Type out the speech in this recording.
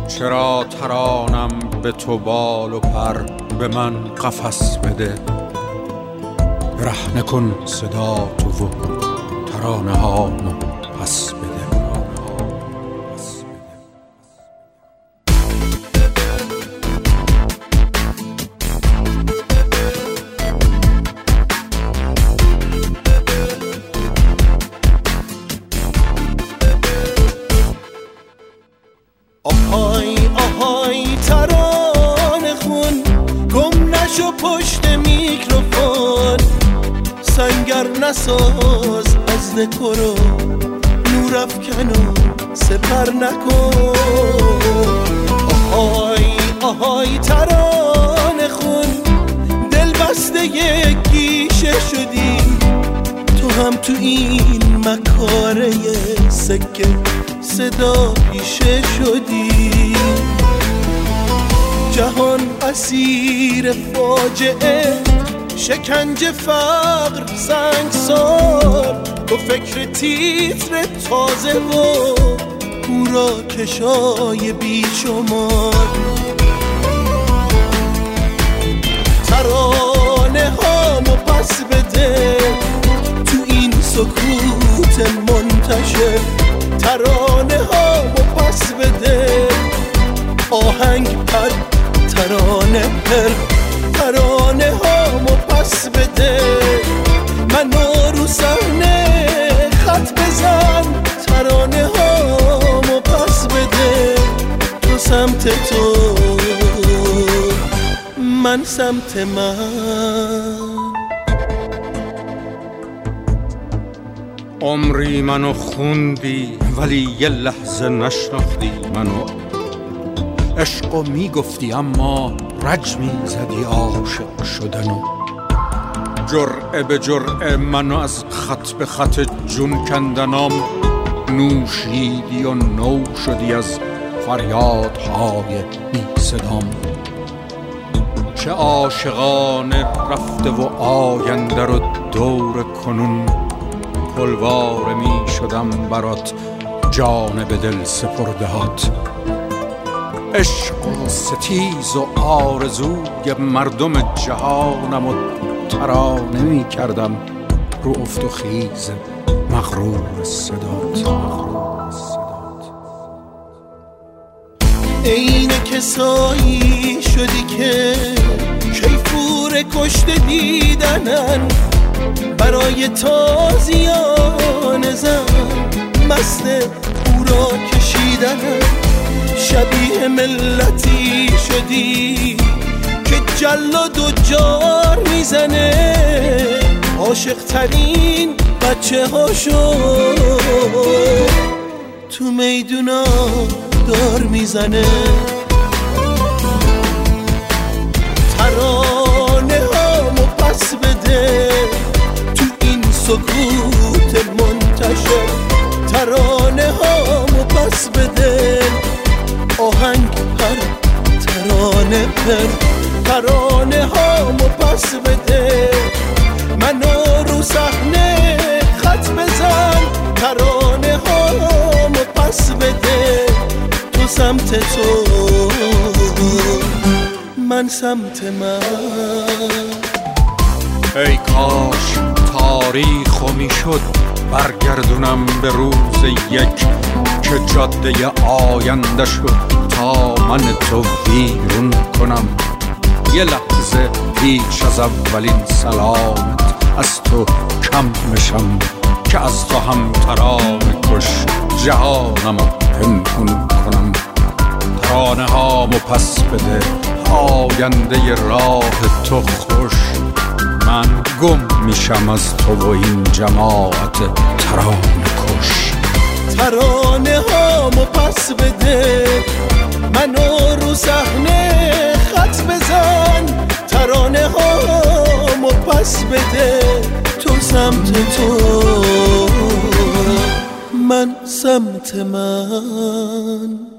چرا ترانم به تو بال و پر، به من قفس بده. برهنه کن صدا تو و ترانه هامو پس بده. آهای آهای ترانه خون، گم نشو پشت میکروفون. سنگر نساز از دکورو، نور افکن و سپر نکن. آهای آهای ترانه خون، دل بسته یک گیشه شدی. تو هم تو این مکاره سکه صدا پیشه شدی. جهان اسیر فاجعه، شکنجه فقر سنگسار. تو فکر تیتر تازه و هورا کشای بیشمار. ترانه هامو پس بده تو این سکوت منتشر. ترانه هامو پس بده، آهنگ پر ترانه پر. ترانه هامو پس بده، منو رو صحنه خط بزن. ترانه هامو پس بده، تو سمت تو، من سمت من. عمری منو خوندی ولی یه لحظه نشناختی منو. عشقو میگفتی اما رج میزدی عاشق شدنو. جرعه به جرعه منو از خط به خط جون کندنام نوشیدی و نو شدی از فریادهای بی صدام. چه عاشقانه رفته و آینده رو دور کنون. پلواره می شدم برات جانب دل سپردهات. عشق و ستیز و آرزوی مردم جهانم و ترانه می کردم رو افت و خیز مغرور صدات. عین کسایی شدی که کیفور کشته دیدنن. برای تازیان زن مست او را کشیدنن. شبیه ملتی شدی که جلاد و جار میزنه. عاشق ترین بچه هاشو تو میدونا دار میزنه. ترانه هامو پس بده تو این سکوت منتشر. ترانه هامو پس بده، آهنگ پر ترانه پر. ترانه هامو پس بده، منو رو صحنه خط بزن. ترانه هامو پس بده، تو سمت تو، من سمت من. ای کاش تاریخو میشد برگردونم به روز یک که جاده آینده شد تا من تو ویرون کنم. یه لحظه پیش از اولین سلامت از تو کم بشم که از تو هم ترانه کش جهانمو پنهون کنم. ترانه هامو پس بده، آینده راه تو خوش. من گم میشم از تو و این جماعت ترانه کش. ترانه هامو پس بده، منو رو صحنه خط بزن. ترانه هامو پس بده، تو سمت تو، من سمت من.